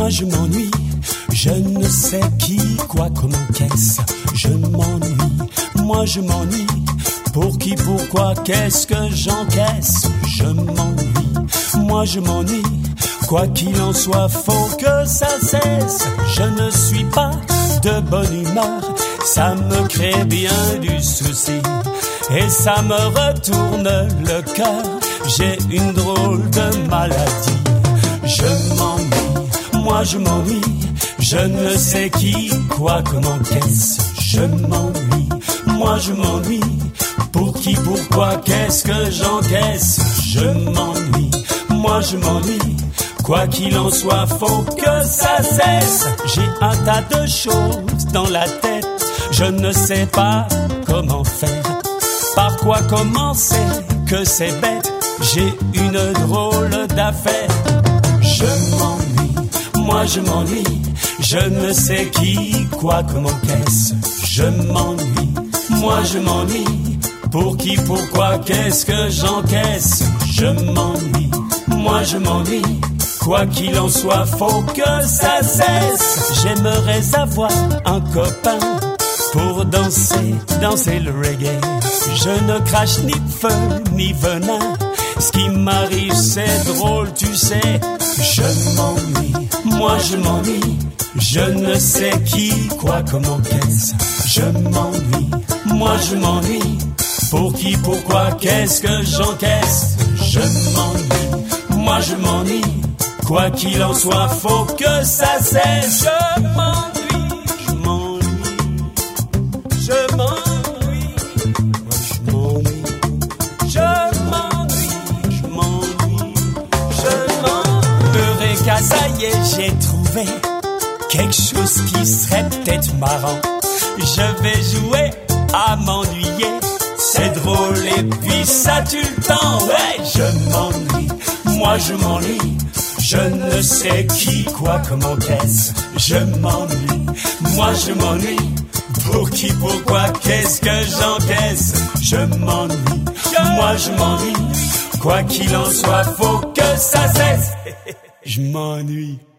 Moi je m'ennuie, je ne sais qui, quoi, comment, qu'est-ce. Je m'ennuie, moi je m'ennuie. Pour qui, pourquoi, qu'est-ce que j'encaisse? Je m'ennuie, moi je m'ennuie. Quoi qu'il en soit, faut que ça cesse. Je ne suis pas de bonne humeur, ça me crée bien du souci. Et ça me retourne le cœur, j'ai une drôle de maladie. Je m'ennuie, moi je m'ennuie. Je ne sais qui, quoi, comment, qu'est-ce. Je m'ennuie, moi je m'ennuie. Pour qui, pourquoi, qu'est-ce que j'encaisse? Je m'ennuie, moi je m'ennuie. Quoi qu'il en soit, faut que ça cesse. J'ai un tas de choses dans la tête, je ne sais pas comment faire. Par quoi commencer, que c'est bête, j'ai une drôle d'affaire. Je m'ennuie, moi je m'ennuie. Je ne sais qui, quoi, comment, qu'est-ce. Je m'ennuie, moi je m'ennuie. Pour qui, pourquoi, qu'est-ce que j'encaisse? Je m'ennuie, moi je m'ennuie. Quoi qu'il en soit, faut que ça cesse. J'aimerais avoir un copain pour danser, danser le reggae. Je ne crache ni feu ni venin. Ce qui m'arrive c'est drôle, tu sais. Je m'ennuie, moi je m'ennuie. Je ne sais qui, quoi, comment, qu'est-ce. Je m'ennuie, moi je m'ennuie. Pour qui, pourquoi, qu'est-ce que j'encaisse? Je m'ennuie, moi je m'ennuie. Quoi qu'il en soit, faut que ça cesse. Je m'ennuie, je m'ennuie, je m'ennuie, je m'ennuie, je m'ennuie, je m'ennuie, je m'ennuie. Eureka, ça y est, j'ai trouvé quelque chose qui serait peut-être marrant. Je vais jouer à m'ennuyer. C'est drôle et puis ça tue le temps. Ouais, je m'ennuie, moi je m'ennuie. Je ne sais qui, quoi, comment, qu'est-ce. Je m'ennuie, moi je m'ennuie. Pour qui, pourquoi, qu'est-ce que j'encaisse? Je m'ennuie, moi je m'ennuie. Quoi qu'il en soit, faut que ça cesse. Je m'ennuie.